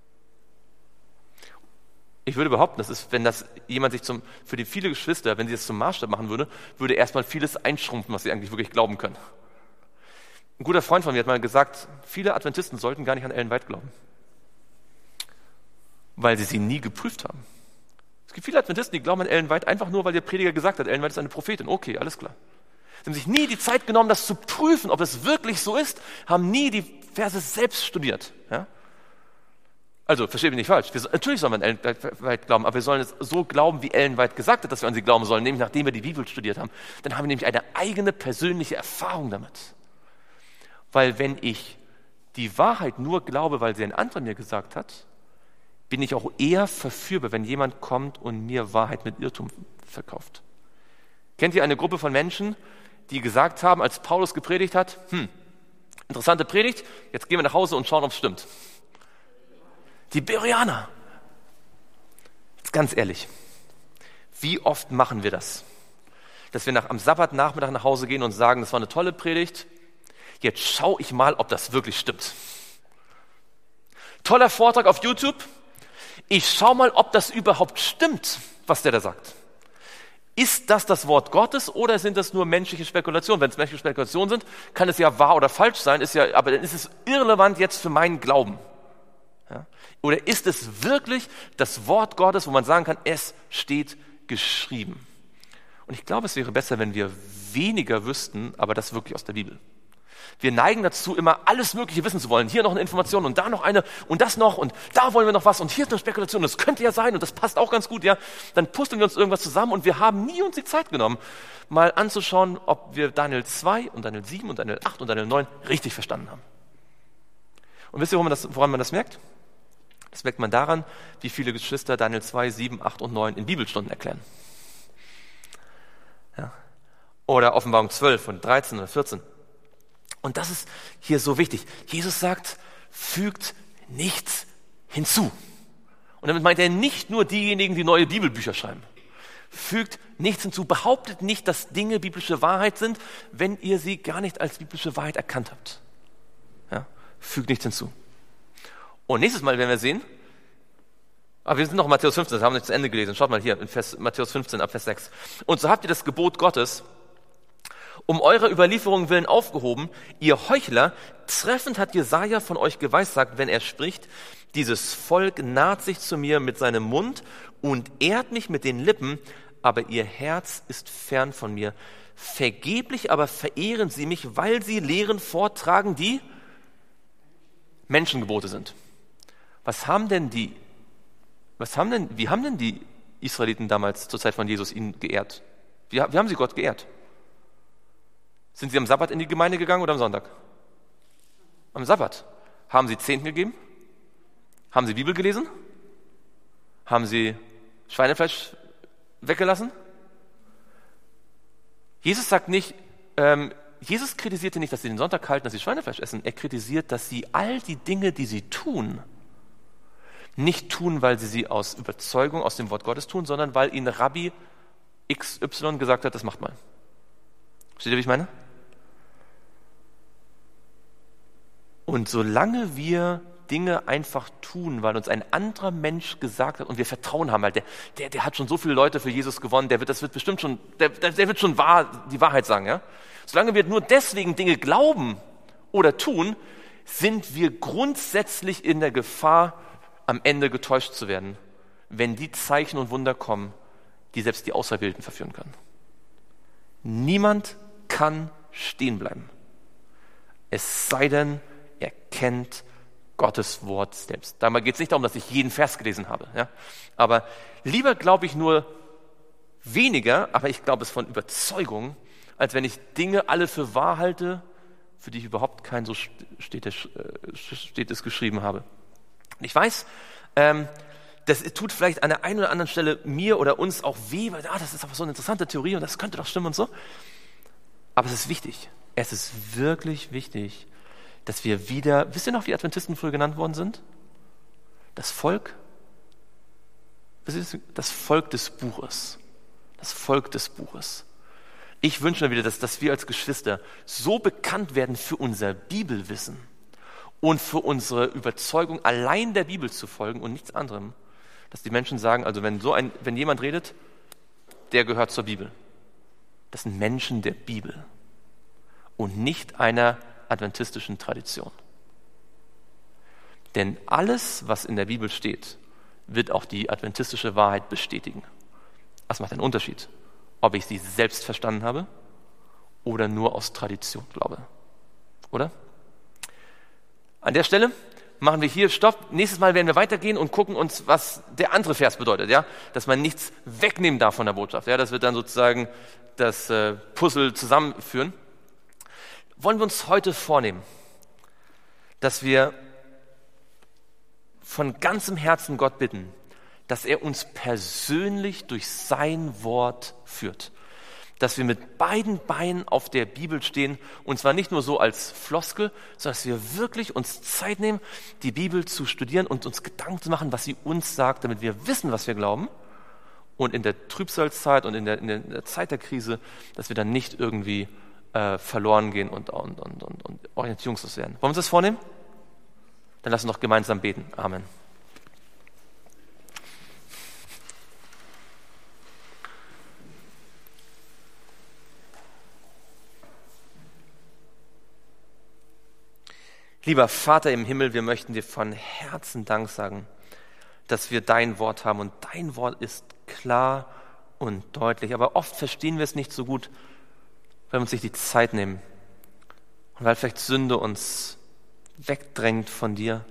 Ich würde behaupten, wenn das jemand sich für die viele Geschwister, wenn sie das zum Maßstab machen würde erstmal vieles einschrumpfen, was sie eigentlich wirklich glauben können. Ein guter Freund von mir hat mal gesagt, viele Adventisten sollten gar nicht an Ellen White glauben, weil sie nie geprüft haben. Es gibt viele Adventisten, die glauben an Ellen White einfach nur, weil der Prediger gesagt hat, Ellen White ist eine Prophetin. Okay, alles klar. Sie haben sich nie die Zeit genommen, das zu prüfen, ob es wirklich so ist, haben nie die Verse selbst studiert. Ja? Also, versteht mich nicht falsch. Natürlich soll man Ellen White glauben, aber wir sollen es so glauben, wie Ellen White gesagt hat, dass wir an sie glauben sollen, nämlich nachdem wir die Bibel studiert haben. Dann haben wir nämlich eine eigene persönliche Erfahrung damit. Weil wenn ich die Wahrheit nur glaube, weil sie ein anderer mir gesagt hat, bin ich auch eher verführbar, wenn jemand kommt und mir Wahrheit mit Irrtum verkauft. Kennt ihr eine Gruppe von Menschen, die gesagt haben, als Paulus gepredigt hat, interessante Predigt, jetzt gehen wir nach Hause und schauen, ob es stimmt. Die Bereaner. Jetzt ganz ehrlich, wie oft machen wir das? Dass wir am Sabbatnachmittag nach Hause gehen und sagen, das war eine tolle Predigt, jetzt schaue ich mal, ob das wirklich stimmt. Toller Vortrag auf YouTube, ich schaue mal, ob das überhaupt stimmt, was der da sagt. Ist das Wort Gottes oder sind das nur menschliche Spekulationen? Wenn es menschliche Spekulationen sind, kann es ja wahr oder falsch sein, aber dann ist es irrelevant jetzt für meinen Glauben. Ja? Oder ist es wirklich das Wort Gottes, wo man sagen kann, es steht geschrieben? Und ich glaube, es wäre besser, wenn wir weniger wüssten, aber das wirklich aus der Bibel. Wir neigen dazu, immer alles Mögliche wissen zu wollen. Hier noch eine Information und da noch eine und das noch und da wollen wir noch was und hier ist eine Spekulation. Das könnte ja sein und das passt auch ganz gut. Ja, dann puzzeln wir uns irgendwas zusammen und wir haben nie uns die Zeit genommen, mal anzuschauen, ob wir Daniel 2 und Daniel 7 und Daniel 8 und Daniel 9 richtig verstanden haben. Und wisst ihr, woran man das merkt? Das merkt man daran, wie viele Geschwister Daniel 2, 7, 8 und 9 in Bibelstunden erklären. Ja. Oder Offenbarung 12 und 13 oder 14. Und das ist hier so wichtig. Jesus sagt, fügt nichts hinzu. Und damit meint er nicht nur diejenigen, die neue Bibelbücher schreiben. Fügt nichts hinzu. Behauptet nicht, dass Dinge biblische Wahrheit sind, wenn ihr sie gar nicht als biblische Wahrheit erkannt habt. Ja? Fügt nichts hinzu. Und nächstes Mal werden wir sehen, aber wir sind noch in Matthäus 15, das haben wir nicht zu Ende gelesen. Schaut mal hier, in Matthäus 15 ab Vers 6. Und so habt ihr das Gebot Gottes um eurer Überlieferung willen aufgehoben, ihr Heuchler, treffend hat Jesaja von euch geweissagt, wenn er spricht, dieses Volk naht sich zu mir mit seinem Mund und ehrt mich mit den Lippen, aber ihr Herz ist fern von mir. Vergeblich aber verehren sie mich, weil sie Lehren vortragen, die Menschengebote sind. Wie haben denn die Israeliten damals zur Zeit von Jesus ihn geehrt? Wie haben sie Gott geehrt? Sind sie am Sabbat in die Gemeinde gegangen oder am Sonntag? Am Sabbat. Haben sie Zehnten gegeben? Haben sie Bibel gelesen? Haben sie Schweinefleisch weggelassen? Jesus sagt nicht, Jesus kritisierte nicht, dass sie den Sonntag halten, dass sie Schweinefleisch essen. Er kritisiert, dass sie all die Dinge, die sie tun, nicht tun, weil sie aus Überzeugung aus dem Wort Gottes tun, sondern weil ihnen Rabbi XY gesagt hat, das macht mal. Versteht ihr, wie ich meine? Und solange wir Dinge einfach tun, weil uns ein anderer Mensch gesagt hat und wir Vertrauen haben, weil der hat schon so viele Leute für Jesus gewonnen, der wird schon die Wahrheit sagen, ja? Solange wir nur deswegen Dinge glauben oder tun, sind wir grundsätzlich in der Gefahr, am Ende getäuscht zu werden, wenn die Zeichen und Wunder kommen, die selbst die Auserwählten verführen können. Niemand kann stehen bleiben. Es sei denn, er kennt Gottes Wort selbst. Dabei geht es nicht darum, dass ich jeden Vers gelesen habe. Ja? Aber lieber glaube ich nur weniger, aber ich glaube es von Überzeugung, als wenn ich Dinge alle für wahr halte, für die ich überhaupt kein so steht es geschrieben habe. Und ich weiß, das tut vielleicht an der einen oder anderen Stelle mir oder uns auch weh, weil das ist aber so eine interessante Theorie und das könnte doch stimmen und so. Aber es ist wichtig. Es ist wirklich wichtig, dass wir wieder, wisst ihr noch, wie Adventisten früher genannt worden sind? Das Volk des Buches. Das Volk des Buches. Ich wünsche mir wieder, dass wir als Geschwister so bekannt werden für unser Bibelwissen und für unsere Überzeugung, allein der Bibel zu folgen und nichts anderem, dass die Menschen sagen, also wenn jemand redet, der gehört zur Bibel. Das sind Menschen der Bibel und nicht einer adventistischen Tradition. Denn alles, was in der Bibel steht, wird auch die adventistische Wahrheit bestätigen. Was macht einen Unterschied? Ob ich sie selbst verstanden habe oder nur aus Tradition glaube. Oder? An der Stelle machen wir hier Stopp. Nächstes Mal werden wir weitergehen und gucken uns, was der andere Vers bedeutet, ja, dass man nichts wegnehmen darf von der Botschaft, ja, das wird dann sozusagen das Puzzle zusammenführen. Wollen wir uns heute vornehmen, dass wir von ganzem Herzen Gott bitten, dass er uns persönlich durch sein Wort führt. Dass wir mit beiden Beinen auf der Bibel stehen und zwar nicht nur so als Floskel, sondern dass wir wirklich uns Zeit nehmen, die Bibel zu studieren und uns Gedanken zu machen, was sie uns sagt, damit wir wissen, was wir glauben. Und in der Trübsalzeit und in der Zeit der Krise, dass wir dann nicht irgendwie verloren gehen und orientierungslos werden. Wollen wir uns das vornehmen? Dann lass uns doch gemeinsam beten. Amen. Lieber Vater im Himmel, wir möchten dir von Herzen Dank sagen, dass wir dein Wort haben. Und dein Wort ist klar und deutlich. Aber oft verstehen wir es nicht so gut, weil wir uns nicht die Zeit nehmen. Und weil vielleicht Sünde uns wegdrängt von dir.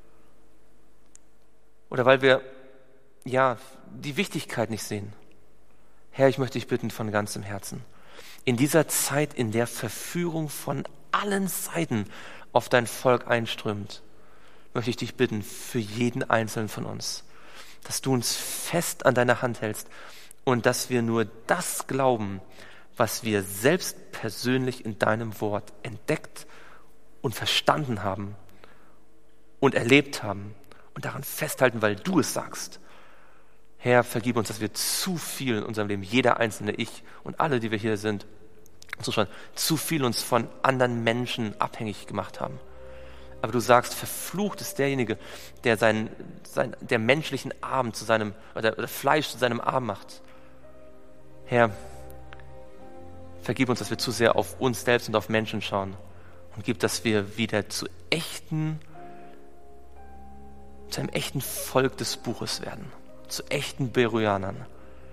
Oder weil wir, die Wichtigkeit nicht sehen. Herr, ich möchte dich bitten von ganzem Herzen. In dieser Zeit, in der Verführung von allen Seiten auf dein Volk einströmt, möchte ich dich bitten für jeden Einzelnen von uns, dass du uns fest an deiner Hand hältst und dass wir nur das glauben, was wir selbst persönlich in deinem Wort entdeckt und verstanden haben und erlebt haben und daran festhalten, weil du es sagst. Herr, vergib uns, dass wir zu viel in unserem Leben, jeder Einzelne, ich und alle, die wir hier sind, zu viel uns von anderen Menschen abhängig gemacht haben. Aber du sagst, verflucht ist derjenige, der der menschlichen Arm zu seinem, oder Fleisch zu seinem Arm macht. Herr, vergib uns, dass wir zu sehr auf uns selbst und auf Menschen schauen und gib, dass wir wieder zu einem echten Volk des Buches werden, zu echten Beroianern,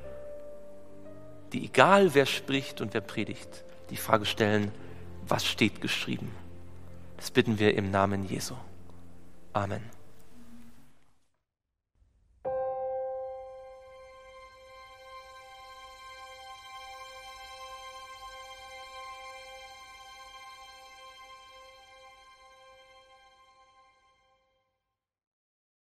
die, egal wer spricht und wer predigt, die Frage stellen, was steht geschrieben? Das bitten wir im Namen Jesu. Amen.